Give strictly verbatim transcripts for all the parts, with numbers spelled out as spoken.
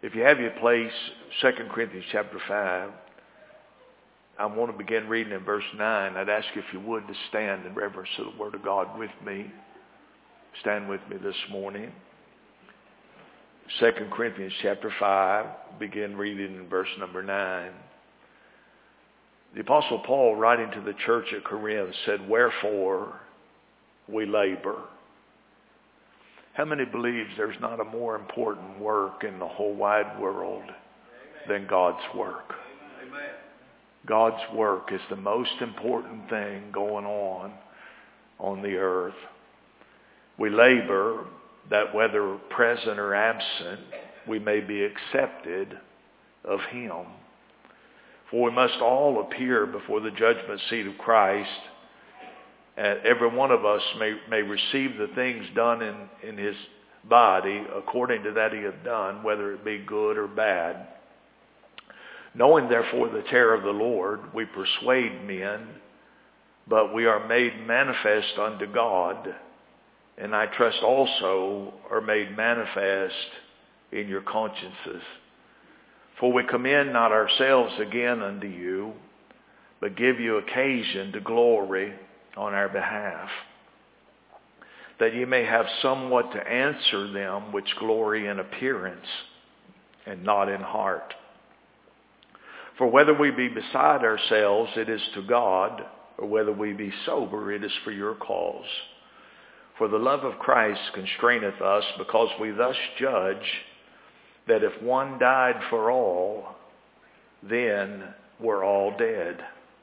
If you have your place, Second Corinthians chapter five, I want to begin reading in verse nine. I'd ask you if you would to stand in reverence to the Word of God with me. Stand with me this morning. Second Corinthians chapter five, begin reading in verse number nine. The Apostle Paul, writing to the church at Corinth, said, "Wherefore we labor." How many believes there's not a more important work in the whole wide world than God's work? Amen. God's work is the most important thing going on on the earth. We labor that whether present or absent, we may be accepted of Him. For we must all appear before the judgment seat of Christ. And every one of us may, may receive the things done in, in his body according to that he hath done, whether it be good or bad. Knowing therefore the terror of the Lord, we persuade men, but we are made manifest unto God, and I trust also are made manifest in your consciences. For we commend not ourselves again unto you, but give you occasion to glory on our behalf, that ye may have somewhat to answer them which glory in appearance and not in heart. For whether we be beside ourselves, it is to God, or whether we be sober, it is for your cause. For the love of Christ constraineth us, because we thus judge that if one died for all, then we're all dead.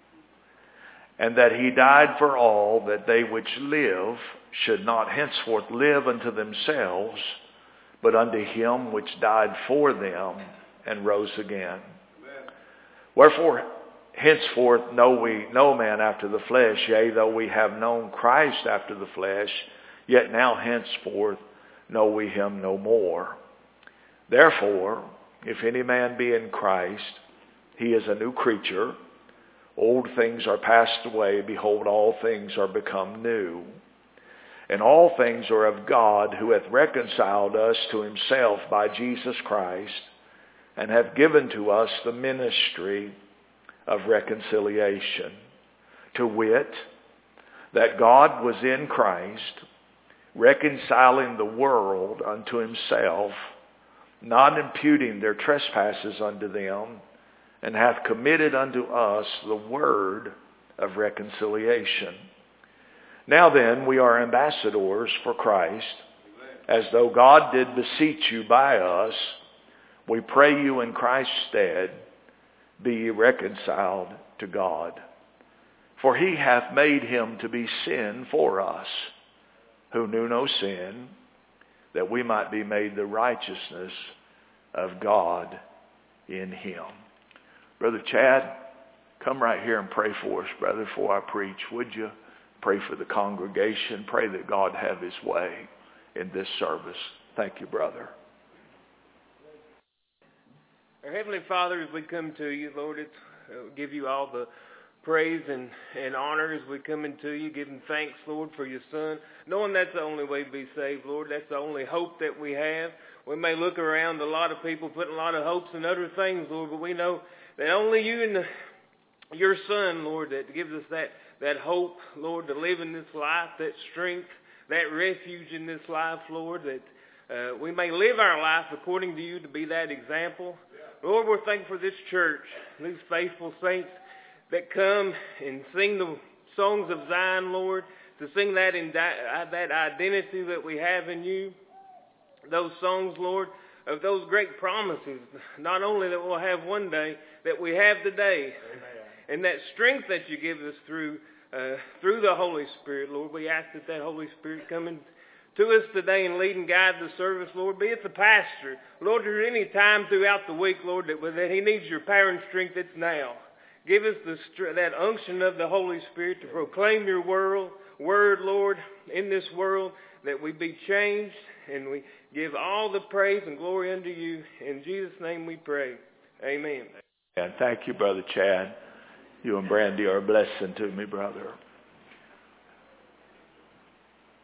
And that he died for all, that they which live should not henceforth live unto themselves, but unto him which died for them and rose again. Amen. Wherefore henceforth know we no man after the flesh, yea, though we have known Christ after the flesh, yet now henceforth know we him no more. Therefore, if any man be in Christ, he is a new creature. Old things are passed away. Behold, all things are become new. And all things are of God, who hath reconciled us to himself by Jesus Christ, and hath given to us the ministry of reconciliation. To wit, that God was in Christ, reconciling the world unto himself, not imputing their trespasses unto them, and hath committed unto us the word of reconciliation. Now then, we are ambassadors for Christ, as though God did beseech you by us. We pray you in Christ's stead, be ye reconciled to God. For he hath made him to be sin for us, who knew no sin, that we might be made the righteousness of God in him. Brother Chad, come right here and pray for us, brother, before I preach. Would you pray for the congregation? Pray that God have his way in this service. Thank you, brother. Our Heavenly Father, as we come to you, Lord, it's, uh, give you all the praise and, and honor as we come into you, giving thanks, Lord, for your Son, knowing that's the only way to be saved, Lord. That's the only hope that we have. We may look around, a lot of people putting a lot of hopes in other things, Lord, but we know that only you and the, your Son, Lord, that gives us that, that hope, Lord, to live in this life, that strength, that refuge in this life, Lord, that uh, we may live our life according to you to be that example. Yeah. Lord, we're thankful for this church, these faithful saints that come and sing the songs of Zion, Lord, to sing that, in di- that identity that we have in you, those songs, Lord, of those great promises, not only that we'll have one day, that we have today. Amen. And that strength that you give us through uh, through the Holy Spirit, Lord, we ask that that Holy Spirit come in to us today and lead and guide the service, Lord. Be it the pastor. Lord, there's any time throughout the week, Lord, that, that he needs your power and strength, it's now. Give us the, that unction of the Holy Spirit to proclaim your word, word, Lord, in this world, that we be changed, and we give all the praise and glory unto you. In Jesus' name we pray. Amen. And thank you, Brother Chad. You and Brandy are a blessing to me, brother.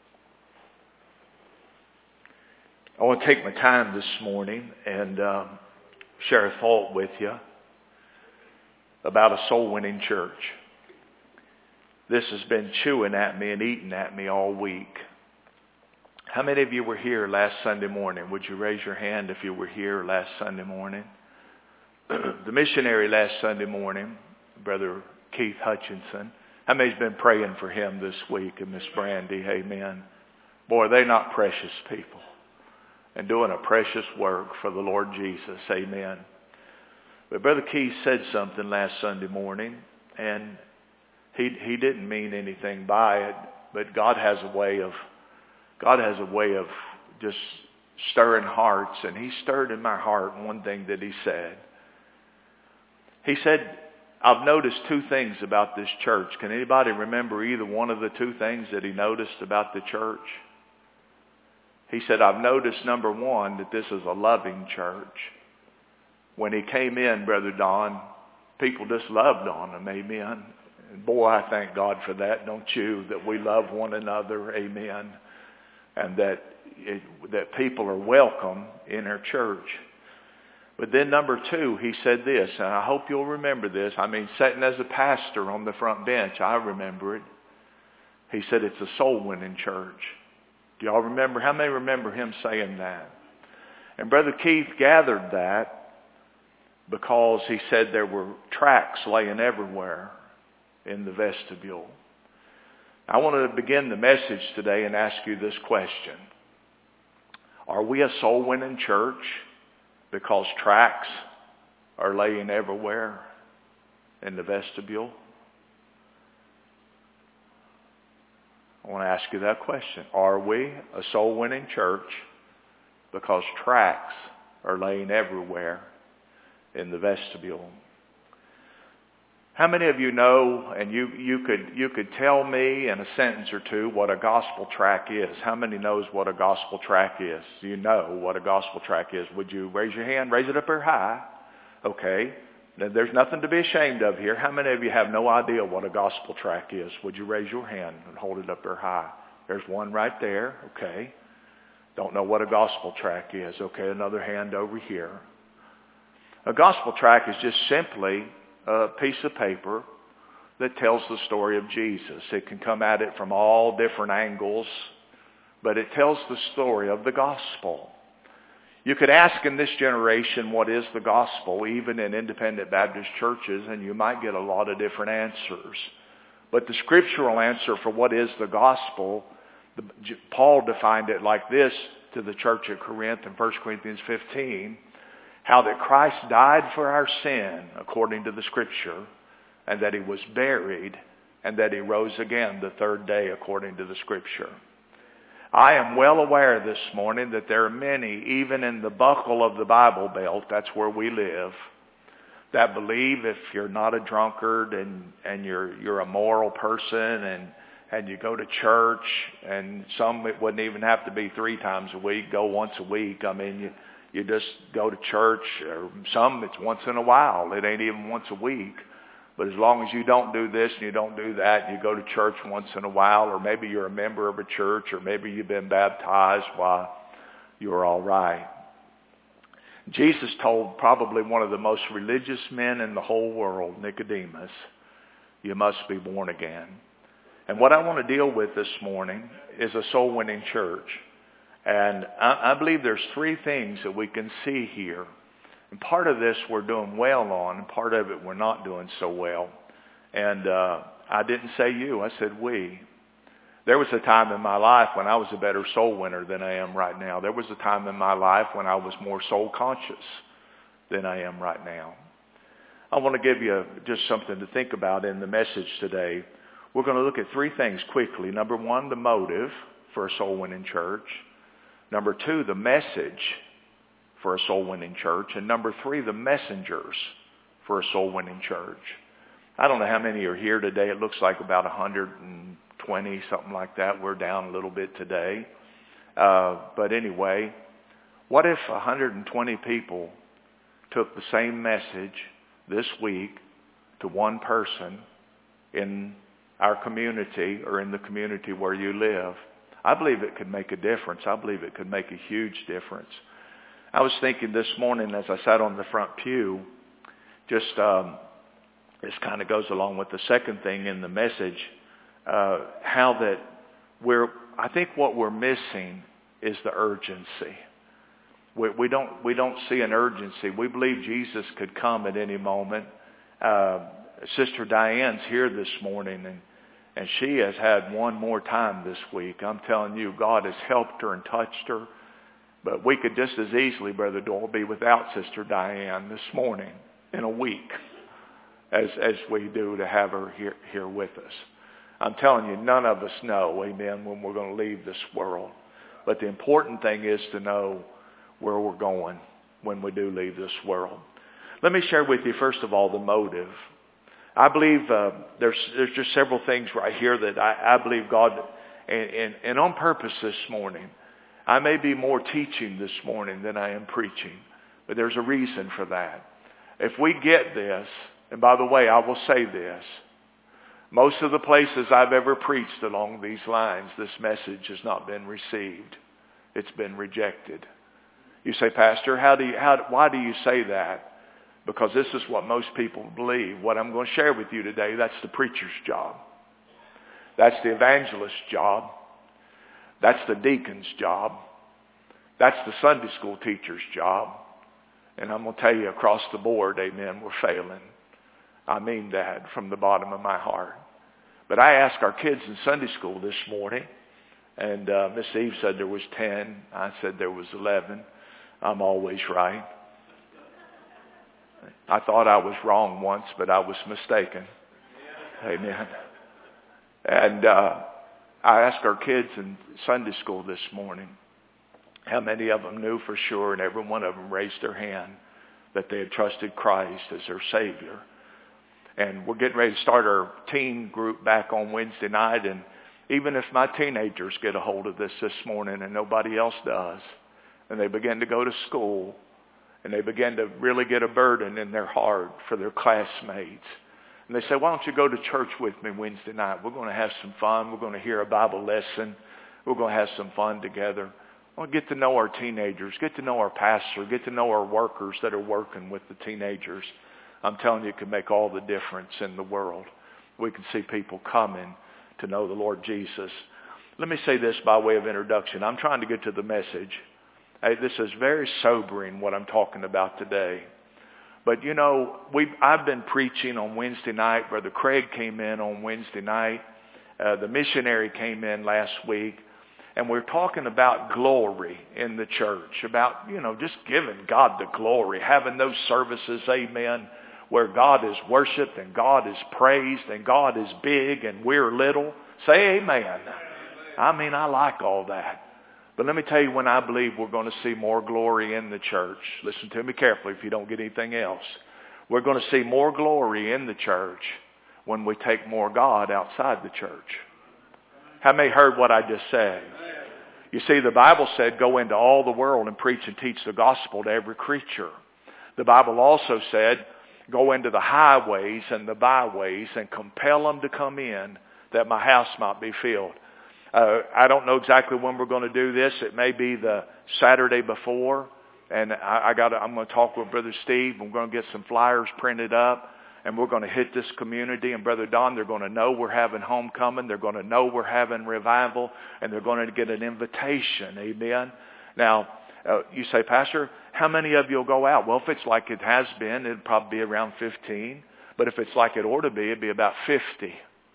I want to take my time this morning and uh, share a thought with you about a soul-winning church. This has been chewing at me and eating at me all week. How many of you were here last Sunday morning? Would you raise your hand if you were here last Sunday morning? The missionary last Sunday morning, Brother Keith Hutchinson. How many's been praying for him this week? And Miss Brandy, amen. Boy, they're not precious people. And doing a precious work for the Lord Jesus, amen. But Brother Keith said something last Sunday morning, and he he didn't mean anything by it, but God has a way of God has a way of just stirring hearts, and he stirred in my heart one thing that he said. He said, I've noticed two things about this church. Can anybody remember either one of the two things that he noticed about the church? He said, I've noticed, number one, that this is a loving church. When he came in, Brother Don, people just loved on him, amen. And boy, I thank God for that, don't you? That we love one another, amen. And that it, that people are welcome in our church. But then number two, he said this, and I hope you'll remember this. I mean, sitting as a pastor on the front bench, I remember it. He said it's a soul-winning church. Do y'all remember? How many remember him saying that? And Brother Keith gathered that because he said there were tracts laying everywhere in the vestibule. I want to begin the message today and ask you this question. Are we a soul-winning church because tracts are laying everywhere in the vestibule? I want to ask you that question. Are we a soul-winning church because tracts are laying everywhere in the vestibule? How many of you know, and you, you could you could tell me in a sentence or two what a gospel tract is? How many knows what a gospel tract is? Do you know what a gospel tract is? Would you raise your hand? Raise it up there high. Okay. There's nothing to be ashamed of here. How many of you have no idea what a gospel tract is? Would you raise your hand and hold it up there high? There's one right there. Okay. Don't know what a gospel tract is. Okay, another hand over here. A gospel tract is just simply a piece of paper that tells the story of Jesus. It can come at it from all different angles, but it tells the story of the gospel. You could ask in this generation, what is the gospel, even in independent Baptist churches, and you might get a lot of different answers. But the scriptural answer for what is the gospel, the, Paul defined it like this to the church at Corinth in First Corinthians fifteen, how that Christ died for our sin according to the scripture, and that he was buried, and that he rose again the third day according to the scripture. I am well aware this morning that there are many, even in the buckle of the Bible Belt, that's where we live, that believe if you're not a drunkard and, and you're you're a moral person and and you go to church, and some it wouldn't even have to be three times a week, go once a week. I mean, you, you just go to church, or some it's once in a while. It ain't even once a week. But as long as you don't do this and you don't do that, and you go to church once in a while, or maybe you're a member of a church, or maybe you've been baptized, why, you're all right. Jesus told probably one of the most religious men in the whole world, Nicodemus, you must be born again. And what I want to deal with this morning is a soul-winning church. And I, I believe there's three things that we can see here. And part of this we're doing well on, and part of it we're not doing so well. And uh, I didn't say you, I said we. There was a time in my life when I was a better soul winner than I am right now. There was a time in my life when I was more soul conscious than I am right now. I want to give you just something to think about in the message today. We're going to look at three things quickly. Number one, the motive for a soul winning church. Number two, the message for a soul-winning church. And number three, the messengers for a soul-winning church. I don't know how many are here today. It looks like about one hundred twenty, something like that. We're down a little bit today. Uh, but anyway, what if one hundred twenty people took the same message this week to one person in our community or in the community where you live? I believe it could make a difference. I believe it could make a huge difference. I was thinking this morning as I sat on the front pew, just um, this kind of goes along with the second thing in the message, uh, how that we're, I think what we're missing is the urgency. We, we don't we don't see an urgency. We believe Jesus could come at any moment. Uh, Sister Diane's here this morning, and and she has had one more time this week. I'm telling you, God has helped her and touched her. But we could just as easily, Brother Doyle, be without Sister Diane this morning in a week as as we do to have her here, here with us. I'm telling you, none of us know, amen, when we're going to leave this world. But the important thing is to know where we're going when we do leave this world. Let me share with you, first of all, the motive. I believe uh, there's there's just several things right here that I, I believe God, and, and, and on purpose this morning, I may be more teaching this morning than I am preaching, but there's a reason for that. If we get this, and by the way, I will say this, most of the places I've ever preached along these lines, this message has not been received. It's been rejected. You say, Pastor, how do you, how, why do you say that? Because this is what most people believe. What I'm going to share with you today, that's the preacher's job. That's the evangelist's job. That's the deacon's job. That's the Sunday school teacher's job. And I'm going to tell you across the board, amen, we're failing. I mean that from the bottom of my heart. But I asked our kids in Sunday school this morning, and uh, Miss Eve said there was ten. I said there was eleven. I'm always right. I thought I was wrong once, but I was mistaken. Amen. And uh, I asked our kids in Sunday school this morning how many of them knew for sure, and every one of them raised their hand, that they had trusted Christ as their Savior. And we're getting ready to start our teen group back on Wednesday night, and even if my teenagers get a hold of this this morning and nobody else does, and they begin to go to school, and they begin to really get a burden in their heart for their classmates. And they say, why don't you go to church with me Wednesday night? We're going to have some fun. We're going to hear a Bible lesson. We're going to have some fun together. We'll get to know our teenagers, get to know our pastor, get to know our workers that are working with the teenagers. I'm telling you, it can make all the difference in the world. We can see people coming to know the Lord Jesus. Let me say this by way of introduction. I'm trying to get to the message. Hey, this is very sobering what I'm talking about today. But you know, we I've been preaching on Wednesday night. Brother Craig came in on Wednesday night. Uh, the missionary came in last week. And we're talking about glory in the church. About, you know, just giving God the glory. Having those services, amen, where God is worshiped and God is praised and God is big and we're little. Say amen. I mean, I like all that. But let me tell you when I believe we're going to see more glory in the church. Listen to me carefully if you don't get anything else. We're going to see more glory in the church when we take more God outside the church. How many heard what I just said? You see, the Bible said, go into all the world and preach and teach the gospel to every creature. The Bible also said, go into the highways and the byways and compel them to come in that my house might be filled. Uh, I don't know exactly when we're going to do this. It may be the Saturday before. And I, I got. I'm going to talk with Brother Steve. We're going to get some flyers printed up. And we're going to hit this community. And Brother Don, they're going to know we're having homecoming. They're going to know we're having revival. And they're going to get an invitation. Amen. Now, uh, you say, Pastor, how many of you will go out? Well, if it's like it has been, it'd probably be around fifteen. But if it's like it ought to be, it'd be about fifty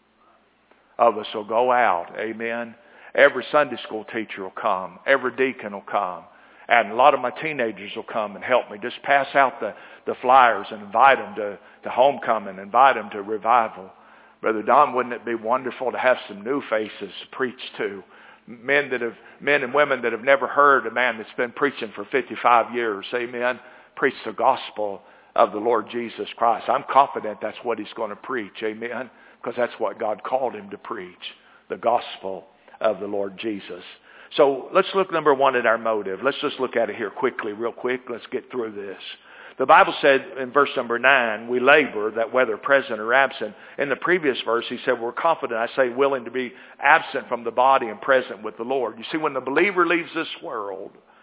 of us will go out. Amen. Every Sunday school teacher will come. Every deacon will come. And a lot of my teenagers will come and help me. Just pass out the, the flyers and invite them to, to homecoming, invite them to revival. Brother Don, wouldn't it be wonderful to have some new faces to preach to? Men that have, men and women that have never heard a man that's been preaching for fifty-five years. Amen. Preach the gospel of the Lord Jesus Christ. I'm confident that's what he's going to preach. Amen. Because that's what God called him to preach. The gospel of the Lord Jesus. So let's look, number one, at our motive. Let's just look at it here quickly, real quick. Let's get through this. The Bible said in verse number nine, we labor that whether present or absent. In the previous verse, he said, we're confident, I say willing to be absent from the body and present with the Lord. You see, when the believer leaves this world,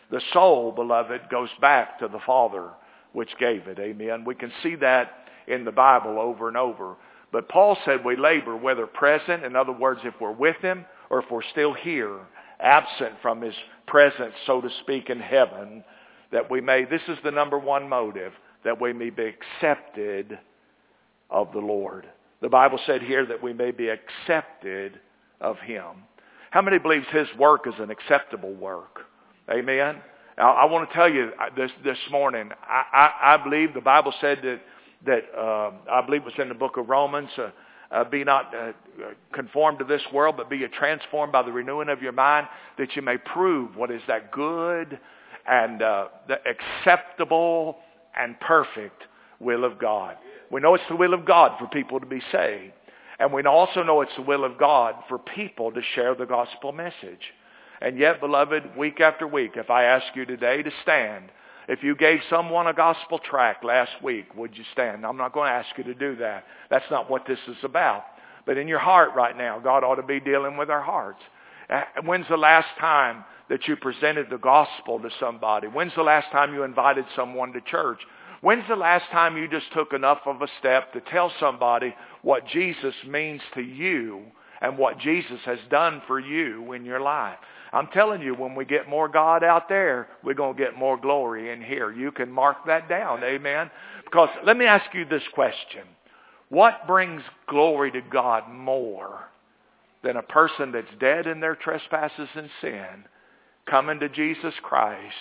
The soul, beloved, goes back to the Father which gave it. Amen. We can see that in the Bible over and over. But Paul said we labor whether present, in other words, if we're with him or if we're still here, absent from his presence, so to speak, in heaven, that we may, this is the number one motive, that we may be accepted of the Lord. The Bible said here that we may be accepted of him. How many believes his work is an acceptable work? Amen. Now, I want to tell you this this morning. I, I, I believe the Bible said that that uh, I believe it was in the book of Romans. Uh, uh, be not uh, conformed to this world, but be ye transformed by the renewing of your mind, that you may prove what is that good and uh, the acceptable and perfect will of God. We know it's the will of God for people to be saved. And we also know it's the will of God for people to share the gospel message. And yet, beloved, week after week, if I ask you today to stand, if you gave someone a gospel tract last week, would you stand? I'm not going to ask you to do that. That's not what this is about. But in your heart right now, God ought to be dealing with our hearts. When's the last time that you presented the gospel to somebody? When's the last time you invited someone to church? When's the last time you just took enough of a step to tell somebody what Jesus means to you and what Jesus has done for you in your life? I'm telling you, when we get more God out there, we're going to get more glory in here. You can mark that down, amen? Because let me ask you this question. What brings glory to God more than a person that's dead in their trespasses and sin, coming to Jesus Christ,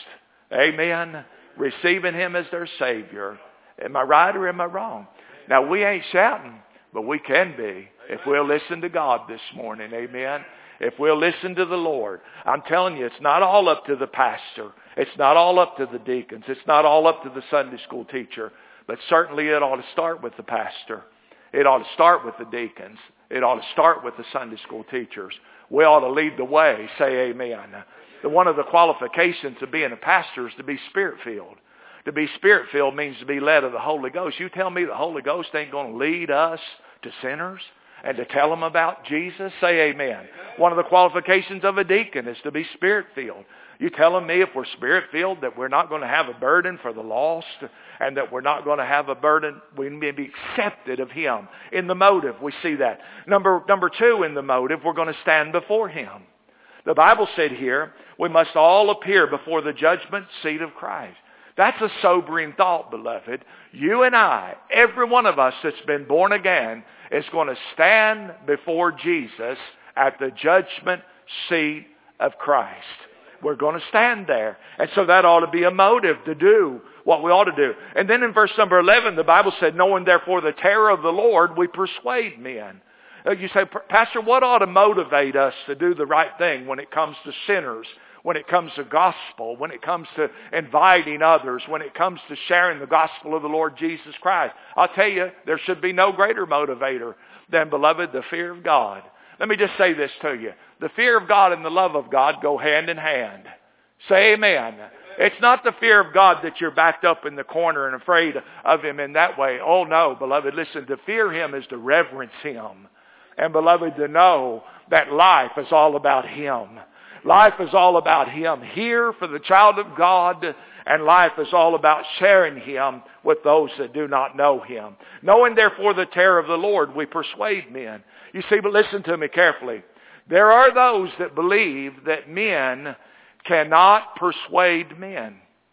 amen, receiving him as their Savior? Am I right or am I wrong? Now, we ain't shouting, but we can be if we'll listen to God this morning, amen? If we'll listen to the Lord. I'm telling you, it's not all up to the pastor. It's not all up to the deacons. It's not all up to the Sunday school teacher. But certainly it ought to start with the pastor. It ought to start with the deacons. It ought to start with the Sunday school teachers. We ought to lead the way. Say amen. One of the qualifications of being a pastor is to be Spirit-filled. To be Spirit-filled means to be led of the Holy Ghost. You tell me the Holy Ghost ain't going to lead us to sinners and to tell them about Jesus? Say amen. One of the qualifications of a deacon is to be Spirit-filled. You telling me if we're Spirit-filled that we're not going to have a burden for the lost and that we're not going to have a burden, we may be accepted of him. In the motive, we see that. Number, number two, in the motive, we're going to stand before him. The Bible said here, we must all appear before the judgment seat of Christ. That's a sobering thought, beloved. You and I, every one of us that's been born again, is going to stand before Jesus at the judgment seat of Christ. We're going to stand there. And so that ought to be a motive to do what we ought to do. And then in verse number eleven, the Bible said, knowing therefore the terror of the Lord, we persuade men. You say, Pastor, what ought to motivate us to do the right thing when it comes to sinners, when it comes to gospel, when it comes to inviting others, when it comes to sharing the gospel of the Lord Jesus Christ? I'll tell you, there should be no greater motivator than, beloved, the fear of God. Let me just say this to you. The fear of God and the love of God go hand in hand. Say amen. It's not the fear of God that you're backed up in the corner and afraid of him in that way. Oh no, beloved, listen, to fear him is to reverence him. And beloved, to know that life is all about him. Life is all about him here for the child of God, and life is all about sharing him with those that do not know him. Knowing therefore the terror of the Lord, we persuade men. You see, but listen to me carefully. There are those that believe that men cannot persuade men.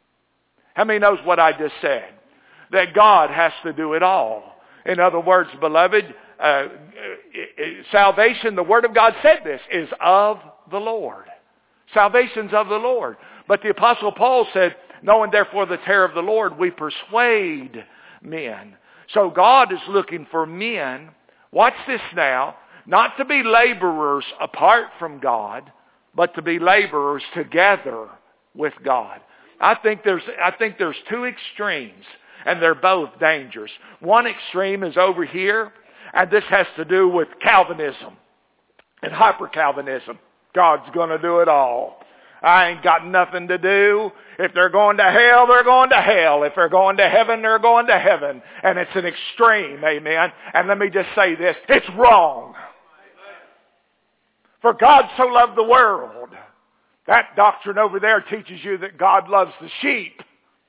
How many knows what I just said? That God has to do it all. In other words, beloved, uh, salvation, the Word of God said this, is of the Lord. Salvation's of the Lord. But the Apostle Paul said, knowing therefore the terror of the Lord, we persuade men. So God is looking for men, watch this now, not to be laborers apart from God, but to be laborers together with God. I think there's, I think there's two extremes, and they're both dangerous. One extreme is over here, and this has to do with Calvinism and hyper-Calvinism. God's going to do it all. I ain't got nothing to do. If they're going to hell, they're going to hell. If they're going to heaven, they're going to heaven. And it's an extreme, amen. And let me just say this, it's wrong. For God so loved the world That doctrine over there teaches you that God loves the sheep.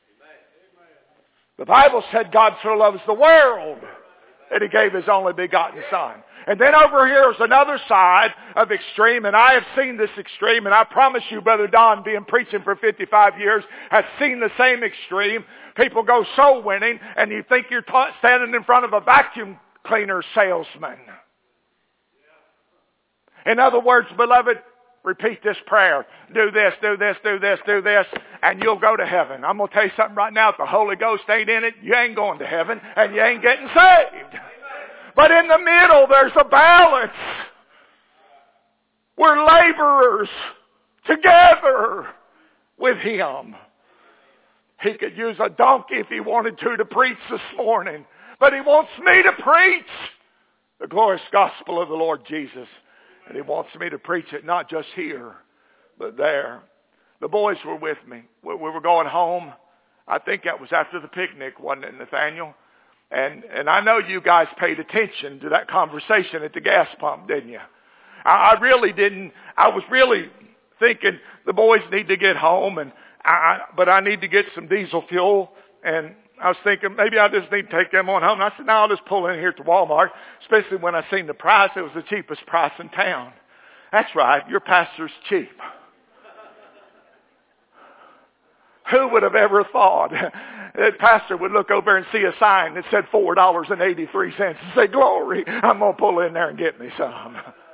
The Bible said God so loves the world that He gave His only begotten Son. And then over here is another side of extreme, and I have seen this extreme, and I promise you, Brother Don, being preaching for fifty-five years, has seen the same extreme. People go soul winning, and you think you're ta- standing in front of a vacuum cleaner salesman. In other words, beloved, repeat this prayer. Do this, do this, do this, do this, and you'll go to heaven. I'm going to tell you something right now. If the Holy Ghost ain't in it, you ain't going to heaven, and you ain't getting saved. But in the middle, there's a balance. We're laborers together with Him. He could use a donkey if He wanted to to preach this morning. But He wants me to preach the glorious gospel of the Lord Jesus. And He wants me to preach it not just here, but there. The boys were with me. We were going home. I think that was after the picnic, wasn't it, Nathaniel? And and I know you guys paid attention to that conversation at the gas pump, didn't you? I, I really didn't. I was really thinking the boys need to get home, and I, but I need to get some diesel fuel. And I was thinking maybe I just need to take them on home. And I said, no, I'll just pull in here to Walmart, especially when I seen the price. It was the cheapest price in town. That's right, your pastor's cheap. Who would have ever thought that pastor would look over and see a sign that said four dollars and eighty-three cents and say, glory, I'm going to pull in there and get me some.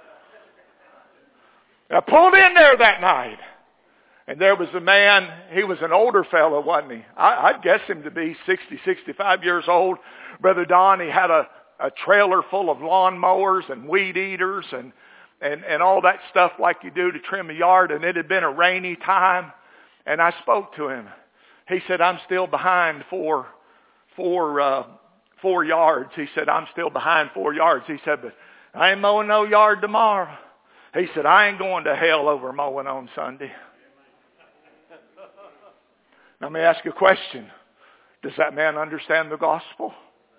I pulled in there that night, and there was a man. He was an older fellow, wasn't he? I, I'd guess him to be sixty, sixty-five years old. Brother Don, he had a, a trailer full of lawn mowers and weed eaters and, and, and all that stuff like you do to trim a yard, and it had been a rainy time. And I spoke to him. He said, I'm still behind four, four, uh, four yards. He said, I'm still behind four yards. He said, but I ain't mowing no yard tomorrow. He said, I ain't going to hell over mowing on Sunday. Now, let me ask you a question. Does that man understand the gospel?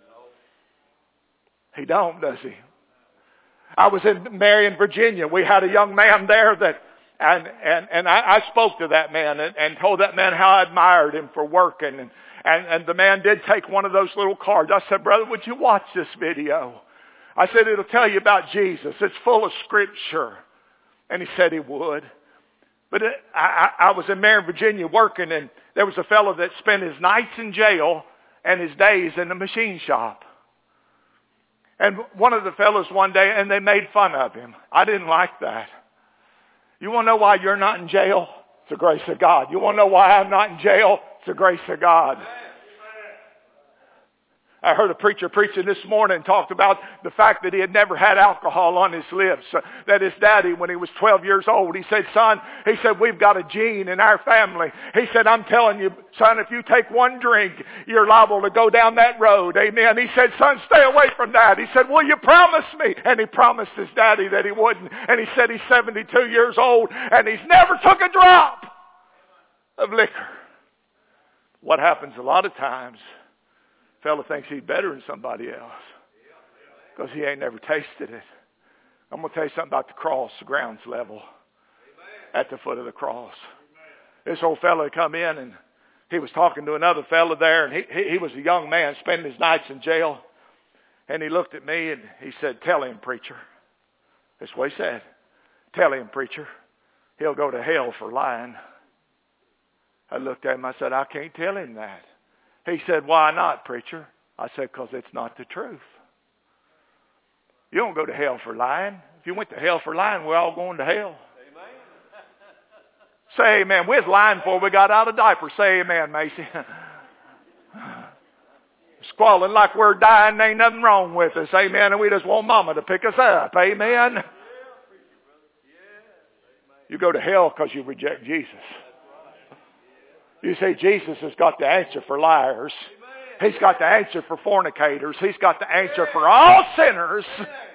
He don't, does he? I was in Marion, Virginia. We had a young man there that And and and I, I spoke to that man and, and told that man how I admired him for working. And, and, and the man did take one of those little cards. I said, brother, would you watch this video? I said, it'll tell you about Jesus. It's full of scripture. And he said he would. But it, I, I was in Marion, Virginia working, and there was a fellow that spent his nights in jail and his days in the machine shop. And one of the fellows one day, and they made fun of him. I didn't like that. You want to know why you're not in jail? It's the grace of God. You want to know why I'm not in jail? It's the grace of God. I heard a preacher preaching this morning talked about the fact that he had never had alcohol on his lips. Uh, that his daddy, when he was twelve years old, he said, son, he said, we've got a gene in our family. He said, I'm telling you, son, if you take one drink, you're liable to go down that road. Amen. He said, son, stay away from that. He said, will you promise me? And he promised his daddy that he wouldn't. And he said he's seventy-two years old and he's never took a drop of liquor. What happens a lot of times, fella thinks he's better than somebody else because he ain't never tasted it. I'm going to tell you something about the cross, the grounds level, at the foot of the cross. This old fella come in and he was talking to another fella there, and he, he, he was a young man spending his nights in jail. And he looked at me and he said, tell him, preacher. That's what he said. Tell him, preacher. He'll go to hell for lying. I looked at him, I said, I can't tell him that. He said, why not, preacher? I said, because it's not the truth. You don't go to hell for lying. If you went to hell for lying, we're all going to hell. Amen. Say amen. We was lying before we got out of diapers. Say amen, Macy. Squalling like we're dying, ain't nothing wrong with us. Amen. And we just want mama to pick us up. Amen. You go to hell because you reject Jesus. You say Jesus has got the answer for liars. He's got the answer for fornicators. He's got the answer for all sinners.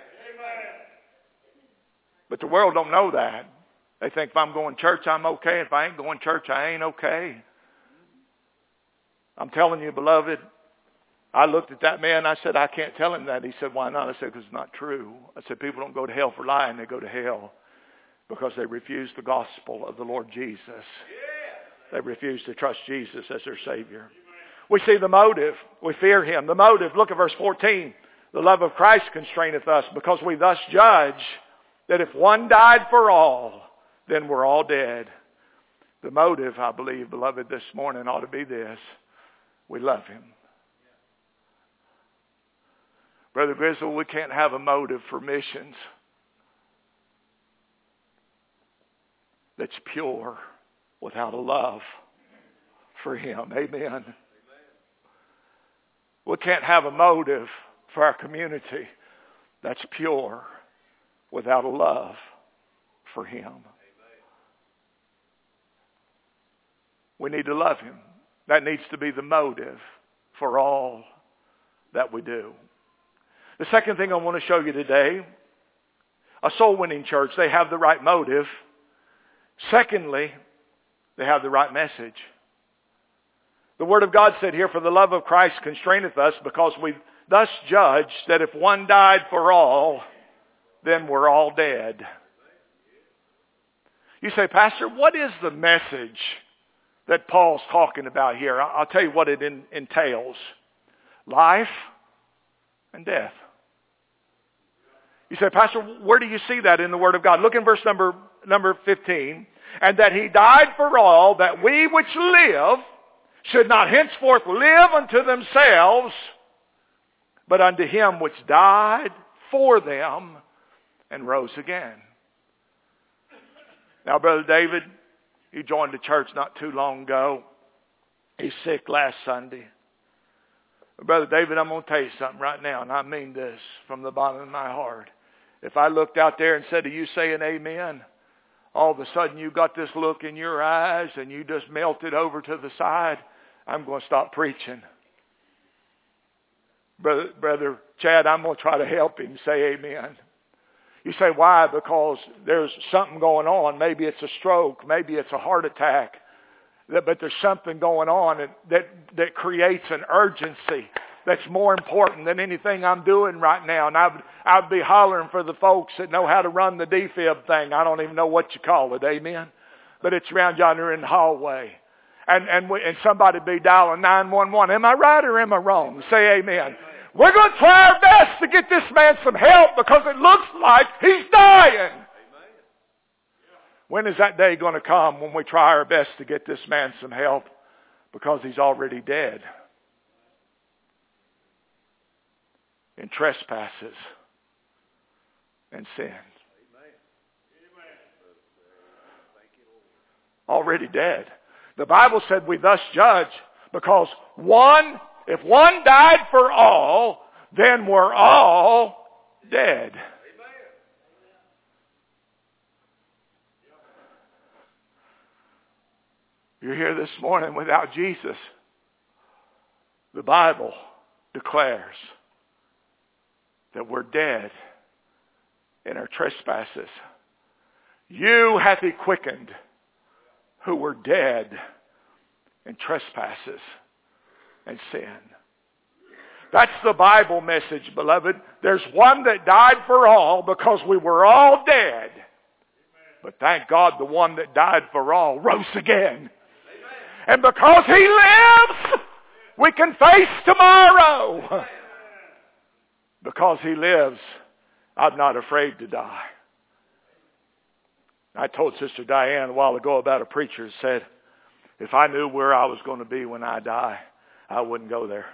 But the world don't know that. They think if I'm going to church, I'm okay. If I ain't going to church, I ain't okay. I'm telling you, beloved, I looked at that man. I said, I can't tell him that. He said, why not? I said, because it's not true. I said, people don't go to hell for lying. They go to hell Because they refused the gospel of the Lord Jesus. They refused to trust Jesus as their Savior. We see the motive. We fear Him. The motive, look at verse fourteen. The love of Christ constraineth us, because we thus judge that if one died for all, then we're all dead. The motive, I believe, beloved, this morning ought to be this. We love Him. Brother Griswold, we can't have a motive for missions that's pure without a love for Him. Amen. We can't have a motive for our community that's pure without a love for Him. We need to love Him. That needs to be the motive for all that we do. The second thing I want to show you today, a soul-winning church, they have the right motive. Secondly, they have the right message. The Word of God said here, for the love of Christ constraineth us, because we thus judge that if one died for all, then we're all dead. You say, Pastor, what is the message that Paul's talking about here? I'll tell you what it entails. Life and death. You say, Pastor, where do you see that in the Word of God? Look in verse number number fifteen. And that He died for all, that we which live should not henceforth live unto themselves, but unto Him which died for them and rose again. Now, Brother David, he joined the church not too long ago. He's sick last Sunday. Brother David, I'm going to tell you something right now, and I mean this from the bottom of my heart. If I looked out there and said, are you saying amen? All of a sudden you got this look in your eyes and you just melted over to the side, I'm going to stop preaching. Brother, Brother Chad, I'm going to try to help him say amen. You say, why? Because there's something going on. Maybe it's a stroke. Maybe it's a heart attack. But there's something going on that, that, that creates an urgency that's more important than anything I'm doing right now. And I'd, I'd be hollering for the folks that know how to run the defib thing. I don't even know what you call it, amen? But it's around yonder in the hallway. And and, we, and somebody be dialing nine one one. Am I right or am I wrong? Say amen. We're going to try our best to get this man some help because it looks like he's dying. When is that day going to come when we try our best to get this man some help because he's already dead? In trespasses and sins. Already dead. The Bible said we thus judge because one, if one died for all, then we're all dead. You're here this morning without Jesus. The Bible declares that we're dead in our trespasses. You hath He quickened who were dead in trespasses and sin. That's the Bible message, beloved. There's one that died for all because we were all dead. But thank God the one that died for all rose again. And because He lives, we can face tomorrow. Because He lives, I'm not afraid to die. I told Sister Diane a while ago about a preacher who said, if I knew where I was going to be when I die, I wouldn't go there.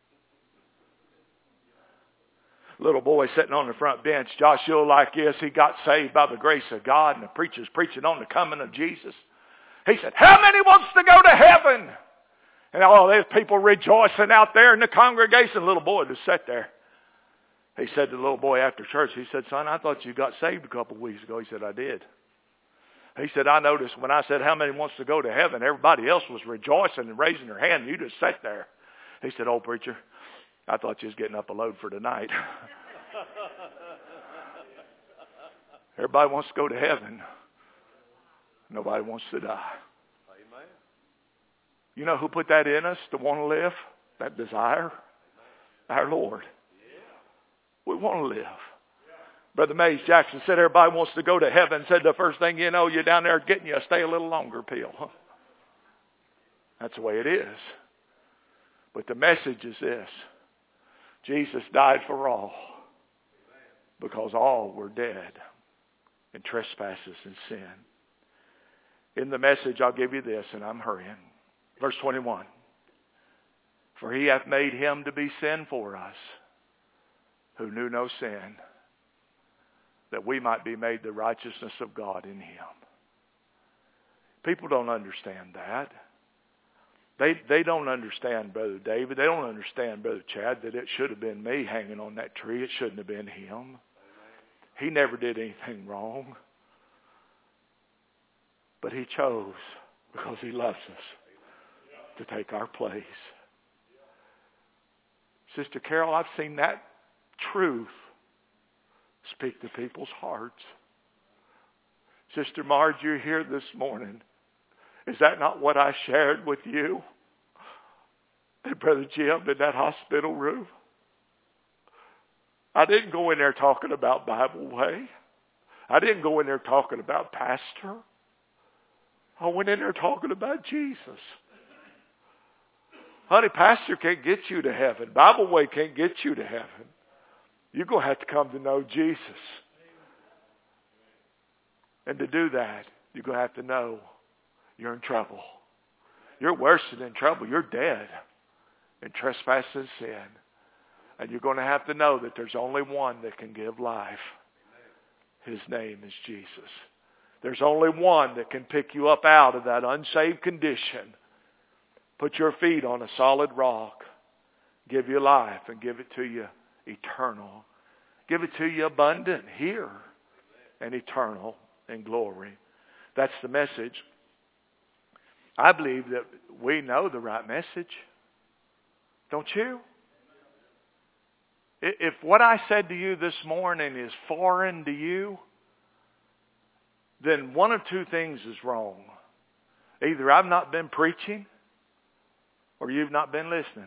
Little boy sitting on the front bench, Joshua like this, he got saved by the grace of God, and the preacher's preaching on the coming of Jesus. He said, how many wants to go to heaven? And all there's people rejoicing out there in the congregation. The little boy just sat there. He said to the little boy after church, he said, son, I thought you got saved a couple of weeks ago. He said, I did. He said, I noticed when I said how many wants to go to heaven, everybody else was rejoicing and raising their hand. And you just sat there. He said, oh, preacher, I thought you was getting up a load for tonight. Everybody wants to go to heaven. Nobody wants to die. Amen. You know who put that in us to want to live? That desire? Our Lord. We want to live. Brother Mays Jackson said everybody wants to go to heaven. Said the first thing you know, you're down there getting you a stay a little longer pill. That's the way it is. But the message is this. Jesus died for all because all were dead in trespasses and sin. In the message, I'll give you this, and I'm hurrying. Verse twenty-one. For he hath made him to be sin for us, who knew no sin, that we might be made the righteousness of God in him. People don't understand that. They they don't understand, Brother David. They don't understand, Brother Chad, that it should have been me hanging on that tree. It shouldn't have been him. He never did anything wrong. But he chose, because he loves us, to take our place. Sister Carol, I've seen that truth speak to people's hearts. Sister Marge, you're here this morning. Is that not what I shared with you? And Brother Jim in that hospital room? I didn't go in there talking about Bible Way. I didn't go in there talking about pastor. I went in there talking about Jesus. Honey, pastor can't get you to heaven. Bible Way can't get you to heaven. You're going to have to come to know Jesus. And to do that, you're going to have to know you're in trouble. You're worse than in trouble. You're dead in trespass and sin. And you're going to have to know that there's only one that can give life. His name is Jesus. There's only one that can pick you up out of that unsaved condition, put your feet on a solid rock, give you life, and give it to you eternal. Give it to you abundant here and eternal in glory. That's the message. I believe that we know the right message. Don't you? If what I said to you this morning is foreign to you, then one of two things is wrong. Either I've not been preaching or you've not been listening.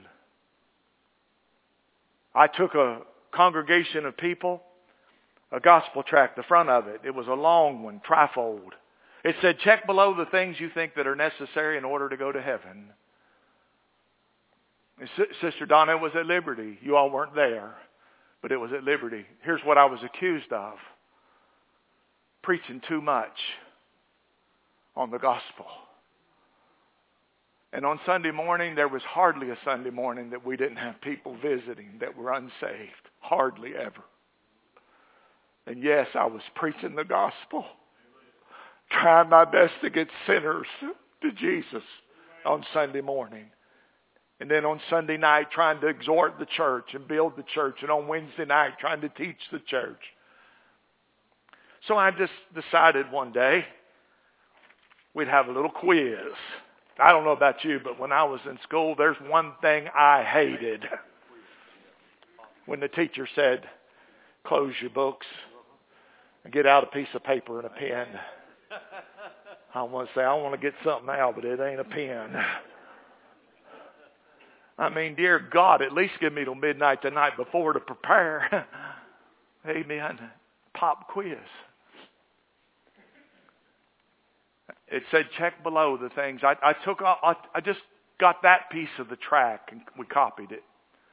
I took a congregation of people, a gospel tract, the front of it. It was a long one, trifold. It said, check below the things you think that are necessary in order to go to heaven. And Sister Donna was at Liberty. You all weren't there, but it was at Liberty. Here's what I was accused of. Preaching too much on the gospel. And on Sunday morning, there was hardly a Sunday morning that we didn't have people visiting that were unsaved. Hardly ever. And yes, I was preaching the gospel. Trying my best to get sinners to Jesus on Sunday morning. And then on Sunday night, trying to exhort the church and build the church. And on Wednesday night, trying to teach the church. So I just decided one day we'd have a little quiz. I don't know about you, but when I was in school, there's one thing I hated. When the teacher said, close your books and get out a piece of paper and a pen. I want to say, I want to get something out, but it ain't a pen. I mean, dear God, at least give me till midnight the night before to prepare. Amen. Pop quiz. It said, check below the things. I, I took, I, I just got that piece of the track and we copied it.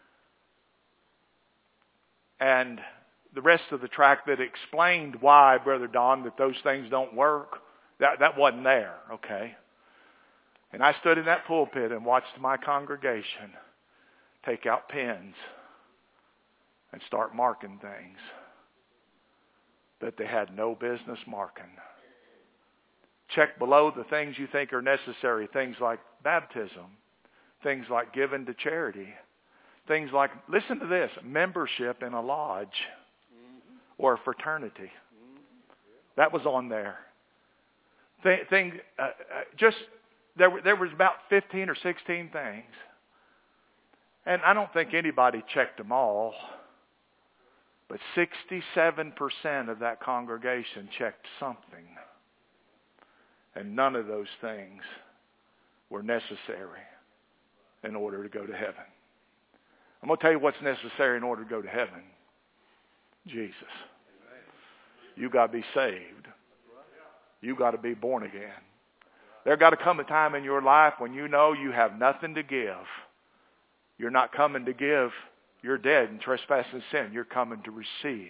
And the rest of the track that explained why, Brother Don, that those things don't work, that, that wasn't there, okay? And I stood in that pulpit and watched my congregation take out pens and start marking things that they had no business marking. Check below the things you think are necessary. Things like baptism. Things like giving to charity. Things like, listen to this, membership in a lodge or a fraternity. That was on there. Thing, thing uh, just, there, there was about fifteen or sixteen things. And I don't think anybody checked them all. But sixty-seven percent of that congregation checked something. And none of those things were necessary in order to go to heaven. I'm going to tell you what's necessary in order to go to heaven. Jesus. You got to be saved. You got to be born again. There got to come a time in your life when you know you have nothing to give. You're not coming to give. You're dead in trespass and sin. You're coming to receive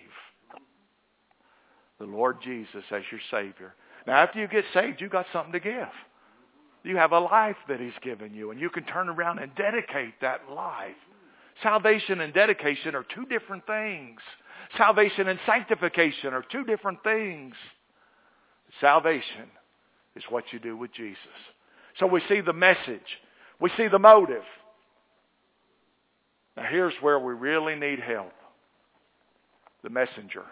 the Lord Jesus as your Savior. Now, after you get saved, you got something to give. You have a life that He's given you, and you can turn around and dedicate that life. Salvation and dedication are two different things. Salvation and sanctification are two different things. Salvation is what you do with Jesus. So we see the message. We see the motive. Now here's where we really need help. The messenger.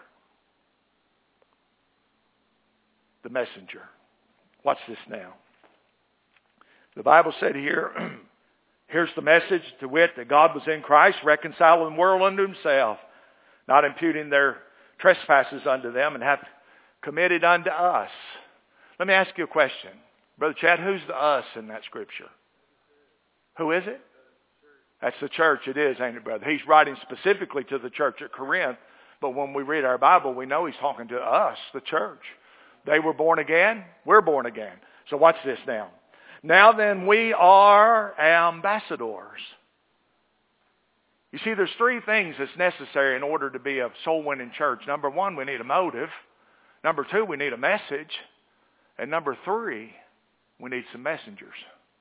The messenger. Watch this now. The Bible said here, here's the message, to wit, that God was in Christ, reconciling the world unto Himself, not imputing their trespasses unto them, and hath committed unto us. Let me ask you a question. Brother Chad, who's the us in that scripture? Who is it? That's the church. It is, ain't it, brother? He's writing specifically to the church at Corinth, but when we read our Bible, we know He's talking to us, the church. They were born again. We're born again. So watch this now. Now then, we are ambassadors. You see, there's three things that's necessary in order to be a soul-winning church. Number one, we need a motive. Number two, we need a message. And number three, we need some messengers.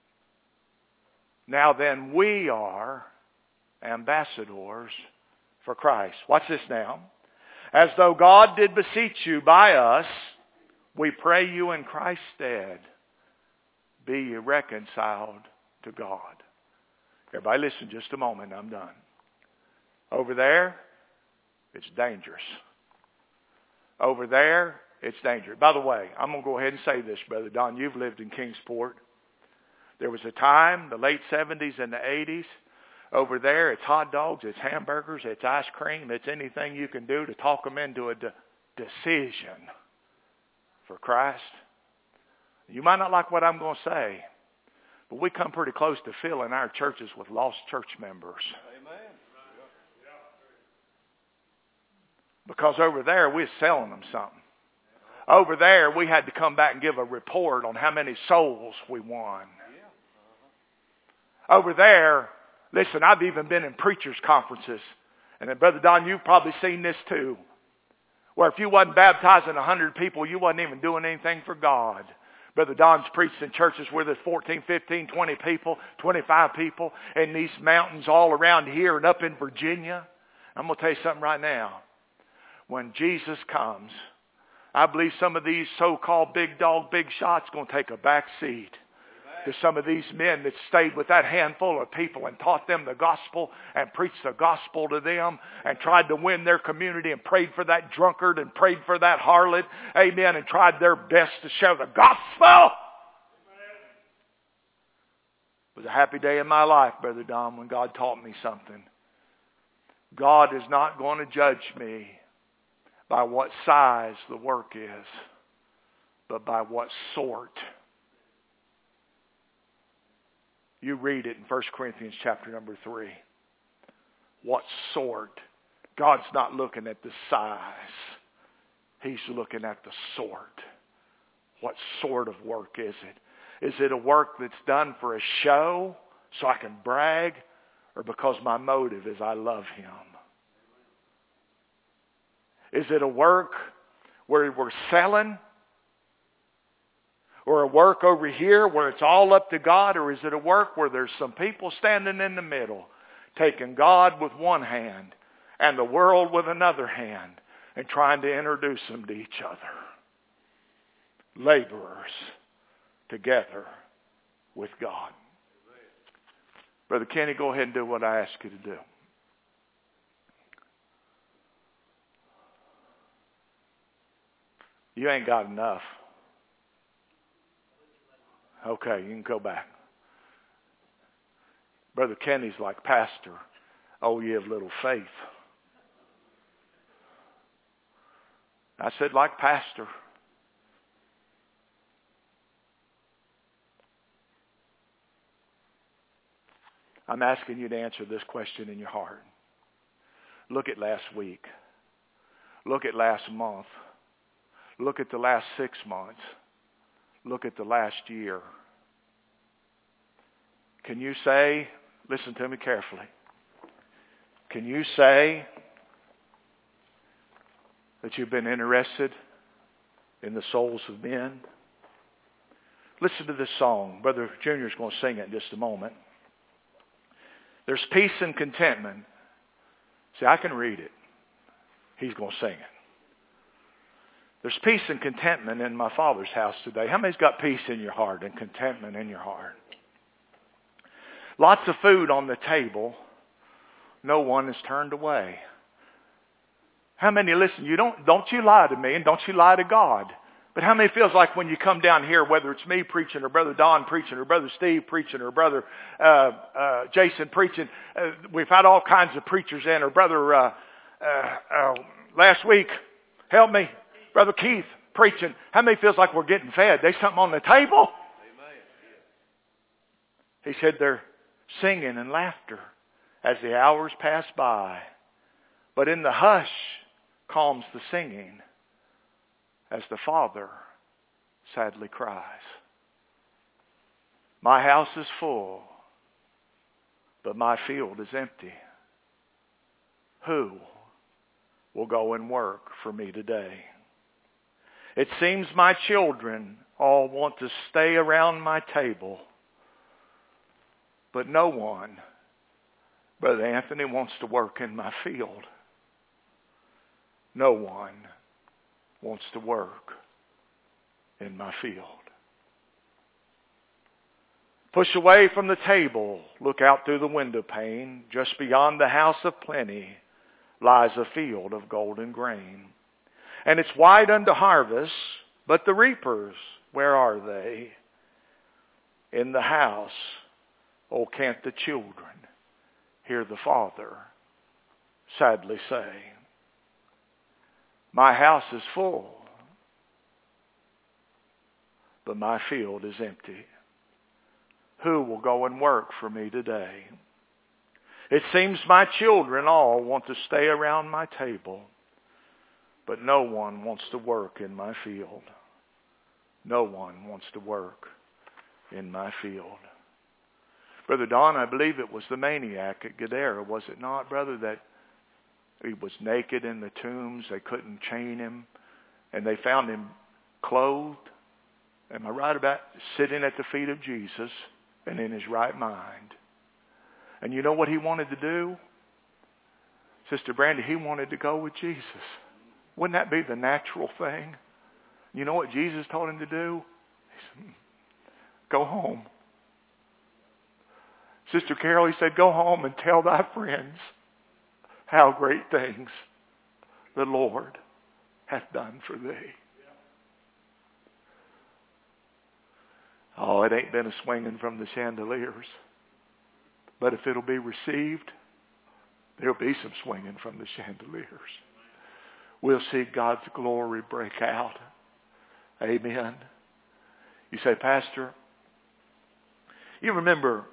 Now then, we are ambassadors for Christ. Watch this now. As though God did beseech you by us, we pray you in Christ's stead, be ye reconciled to God. Everybody listen just a moment, I'm done. Over there, it's dangerous. Over there, it's dangerous. By the way, I'm going to go ahead and say this, Brother Don. You've lived in Kingsport. There was a time, the late seventies and the eighties, over there it's hot dogs, it's hamburgers, it's ice cream, it's anything you can do to talk them into a de- decision for Christ. You might not like what I'm going to say, but we come pretty close to filling our churches with lost church members. Amen. Because over there, we're selling them something. Over there, we had to come back and give a report on how many souls we won. Over there, listen, I've even been in preachers' conferences. And then, Brother Don, you've probably seen this too. Where if you wasn't baptizing a hundred people, you wasn't even doing anything for God. Brother Don's preached in churches where there's fourteen, fifteen, twenty people, twenty-five people in these mountains all around here and up in Virginia. I'm going to tell you something right now. When Jesus comes, I believe some of these so-called big dog, big shots going to take a back seat to some of these men that stayed with that handful of people and taught them the gospel and preached the gospel to them and tried to win their community and prayed for that drunkard and prayed for that harlot, amen, and tried their best to share the gospel. It was a happy day in my life, Brother Don, when God taught me something. God is not going to judge me by what size the work is, but by what sort. You read it in First Corinthians chapter number three. What sort? God's not looking at the size. He's looking at the sort. What sort of work is it? Is it a work that's done for a show so I can brag, or because my motive is I love Him? Is it a work where we're selling? Or a work over here where it's all up to God? Or is it a work where there's some people standing in the middle, taking God with one hand and the world with another hand and trying to introduce them to each other? Laborers together with God. Brother Kenny, go ahead and do what I ask you to do. You ain't got enough. Okay, you can go back. Brother Kenny's like, Pastor, oh, you have little faith. I said, like Pastor. I'm asking you to answer this question in your heart. Look at last week. Look at last month. Look at the last six months. Look at the last year. Can you say, listen to me carefully, can you say that you've been interested in the souls of men? Listen to this song. Brother Junior's going to sing it in just a moment. There's peace and contentment. See, I can read it. He's going to sing it. There's peace and contentment in my Father's house today. How many's got peace in your heart and contentment in your heart? Lots of food on the table. No one is turned away. How many, listen, you don't, don't you lie to me and don't you lie to God. But how many feels like when you come down here, whether it's me preaching or Brother Don preaching or Brother Steve preaching or Brother uh, uh, Jason preaching, uh, we've had all kinds of preachers in, or Brother, uh, uh, uh, last week, help me, Brother Keith preaching. How many feels like we're getting fed? There's something on the table. He said they're singing and laughter as the hours pass by. But in the hush calms the singing as the Father sadly cries. My house is full, but my field is empty. Who will go and work for me today? It seems my children all want to stay around my table, but no one, Brother Anthony, wants to work in my field. No one wants to work in my field. Push away from the table, look out through the window pane. Just beyond the house of plenty lies a field of golden grain. And it's wide unto harvest, but the reapers, where are they? In the house, oh, can't the children hear the Father sadly say, my house is full, but my field is empty. Who will go and work for me today? It seems my children all want to stay around my table, but no one wants to work in my field. No one wants to work in my field. Brother Don, I believe it was the maniac at Gadara, was it not, brother, that he was naked in the tombs. They couldn't chain him, and they found him clothed. Am I right about sitting at the feet of Jesus and in his right mind? And you know what he wanted to do? Sister Brandy, he wanted to go with Jesus. Wouldn't that be the natural thing? You know what Jesus told him to do? He said, go home. Sister Carol, he said, go home and tell thy friends how great things the Lord hath done for thee. Oh, it ain't been a swinging from the chandeliers. But if it'll be received, there'll be some swinging from the chandeliers. We'll see God's glory break out. Amen. You say, Pastor, you remember,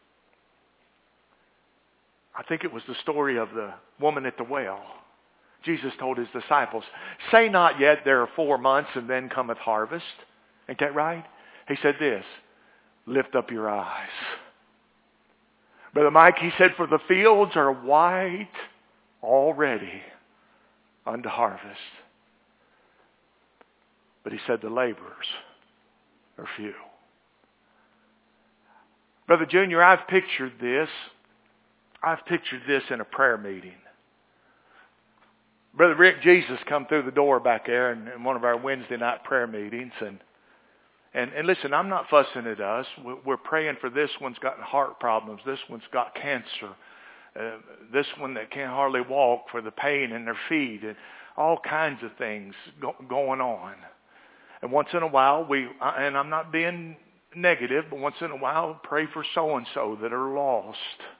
I think it was the story of the woman at the well. Jesus told his disciples, say not yet there are four months and then cometh harvest. Ain't that right? He said this, lift up your eyes. Brother Mike, he said, for the fields are white already unto harvest. But he said the laborers are few. Brother Junior, I've pictured this. I've pictured this in a prayer meeting. Brother Rick Jesus come through the door back there in, in one of our Wednesday night prayer meetings. And, and, and listen, I'm not fussing at us. We're praying for this one's got heart problems. This one's got cancer. Uh, this one that can't hardly walk for the pain in their feet. And all kinds of things go, going on. And once in a while, we, and I'm not being negative, but once in a while, pray for so-and-so that are lost.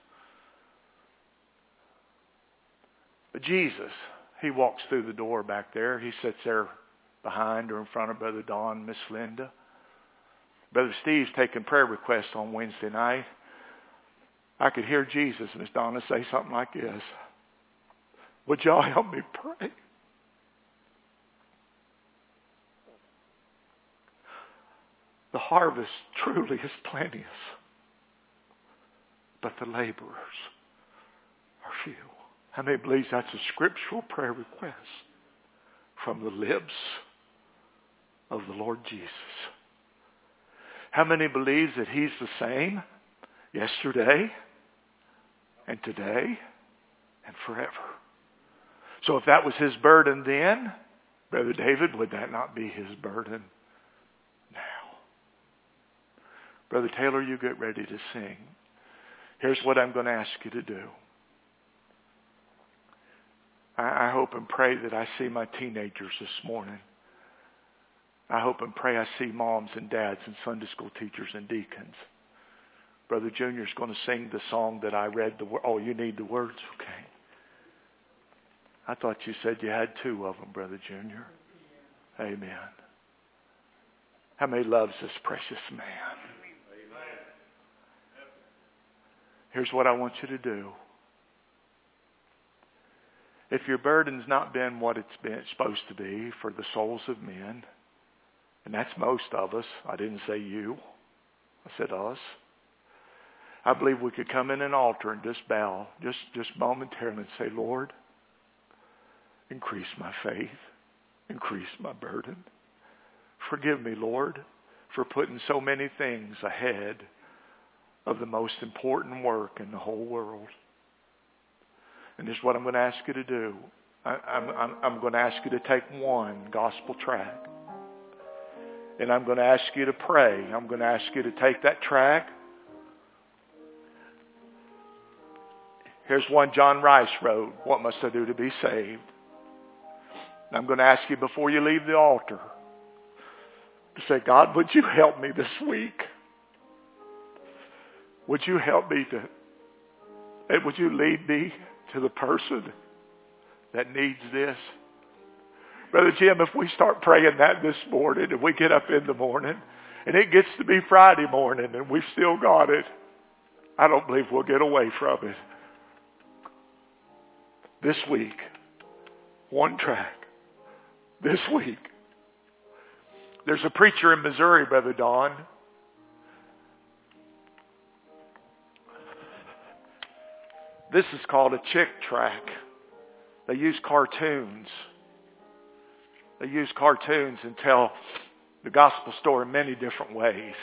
But Jesus, he walks through the door back there. He sits there behind or in front of Brother Don, Miss Linda. Brother Steve's taking prayer requests on Wednesday night. I could hear Jesus, Miss Donna, say something like this. Would y'all help me pray? The harvest truly is plenteous, but the laborers are few. How many believes that's a scriptural prayer request from the lips of the Lord Jesus? How many believes that He's the same yesterday and today and forever? So if that was His burden then, Brother David, would that not be His burden now? Brother Taylor, you get ready to sing. Here's what I'm going to ask you to do. I, I hope and pray that I see my teenagers this morning. I hope and pray I see moms and dads and Sunday school teachers and deacons. Brother Junior's going to sing the song that I read. The Oh, you need the words? Okay. I thought you said you had two of them, Brother Junior. Amen. How many loves this precious man? Here's what I want you to do. If your burden's not been what it's been it's supposed to be for the souls of men, and that's most of us. I didn't say you. I said us. I believe we could come in an altar and just bow, just, just momentarily and say, Lord, increase my faith. Increase my burden. Forgive me, Lord, for putting so many things ahead of the most important work in the whole world. And this is what I'm going to ask you to do. I, I'm, I'm, I'm going to ask you to take one gospel tract. And I'm going to ask you to pray. I'm going to ask you to take that tract. Here's one John Rice wrote. What must I do to be saved? And I'm going to ask you before you leave the altar to say, God, would you help me this week? Would you help me to, and would you lead me to the person that needs this? Brother Jim, if we start praying that this morning and we get up in the morning and it gets to be Friday morning and we've still got it, I don't believe we'll get away from it. This week, one track. This week. There's a preacher in Missouri, Brother Don. This is called a chick track. They use cartoons. They use cartoons and tell the gospel story in many different ways.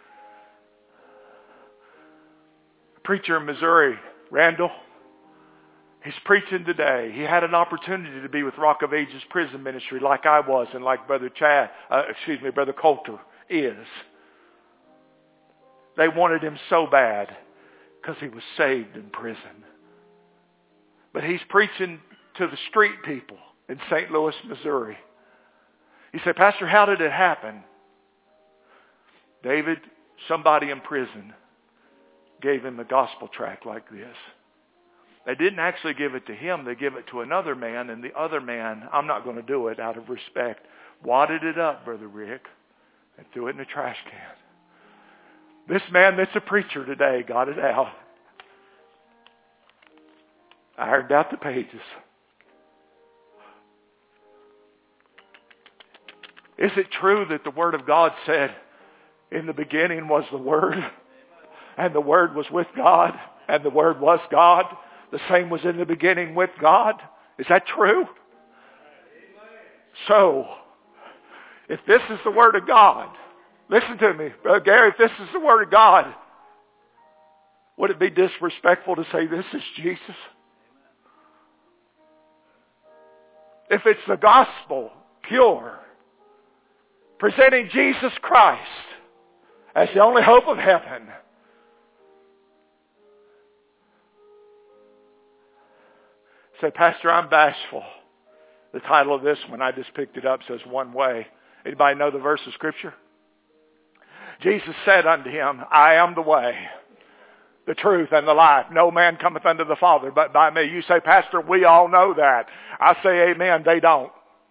A preacher in Missouri, Randall, he's preaching today. He had an opportunity to be with Rock of Ages prison ministry like I was and like Brother Chad, uh, excuse me, Brother Coulter is. They wanted him so bad because he was saved in prison. But he's preaching to the street people in Saint Louis, Missouri. He said, Pastor, how did it happen? David, somebody in prison gave him a gospel tract like this. They didn't actually give it to him. They gave it to another man, and the other man, I'm not going to do it out of respect, wadded it up, Brother Rick, and threw it in the trash can. This man that's a preacher today got it out. Ironed out the pages. Is it true that the Word of God said, in the beginning was the Word, and the Word was with God, and the Word was God? The same was in the beginning with God. Is that true? So, if this is the Word of God, listen to me, Brother Gary, if this is the Word of God, would it be disrespectful to say this is Jesus? If it's the gospel, pure, presenting Jesus Christ as the only hope of heaven, say, Pastor, I'm bashful. The title of this one, I just picked it up, says One Way. Anybody know the verse of Scripture? Jesus said unto him, I am the way, the truth, and the life. No man cometh unto the Father but by me. You say, Pastor, we all know that. I say amen. They don't.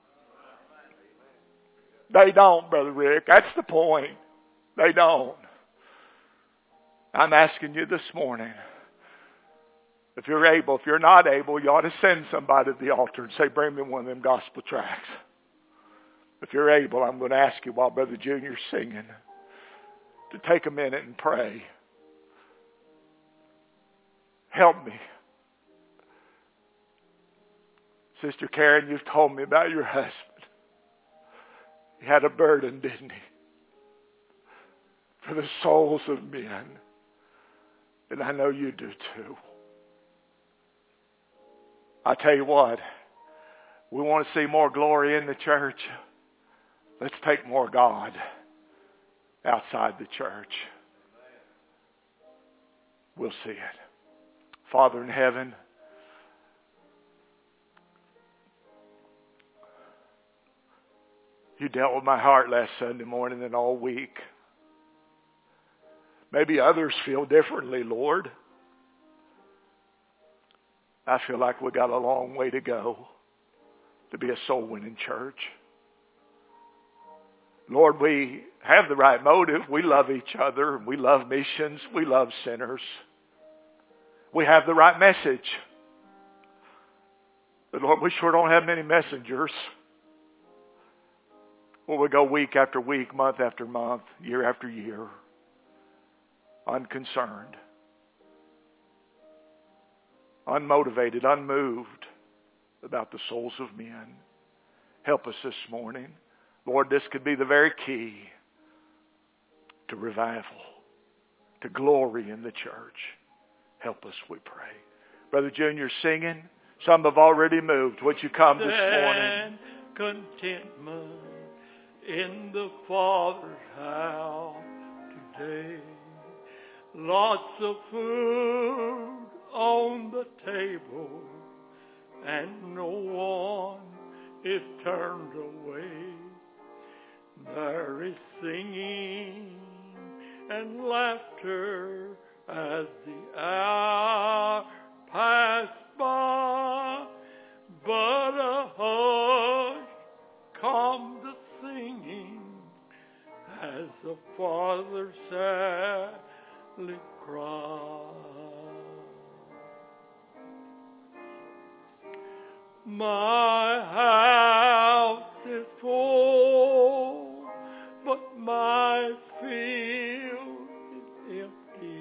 They don't, Brother Rick. That's the point. They don't. I'm asking you this morning, if you're able, if you're not able, you ought to send somebody to the altar and say, bring me one of them gospel tracts. If you're able, I'm going to ask you while Brother Junior's singing, to take a minute and pray. Help me. Sister Karen, you've told me about your husband. He had a burden, didn't he? For the souls of men. And I know you do too. I tell you what, we want to see more glory in the church. Let's take more God outside the church. We'll see it. Father in heaven, you dealt with my heart last Sunday morning and all week. Maybe others feel differently, Lord. I feel like we got a long way to go to be a soul-winning church. Lord, we have the right motive. We love each other. We love missions. We love sinners. We have the right message. But Lord, we sure don't have many messengers. Well, we go week after week, month after month, year after year, unconcerned, unmotivated, unmoved about the souls of men. Help us this morning. Lord, this could be the very key to revival, to glory in the church. Help us, we pray. Brother Junior singing. Some have already moved. Would you come this morning? Contentment in the Father's house today. Lots of food on the table, and no one is turned away. There is singing and laughter as the hour passed by, but a hush comes the singing as the Father sadly cries. My house is full, but my field is empty.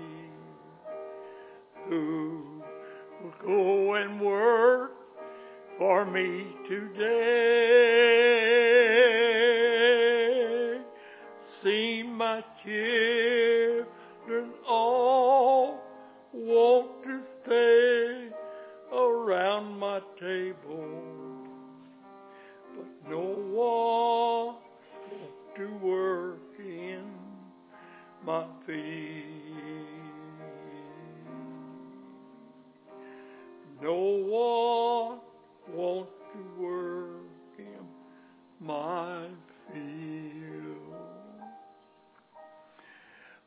Who will go and work for me today? See my children all want to stay around my table, but no one wants to work in my field. No one wants to work in my field.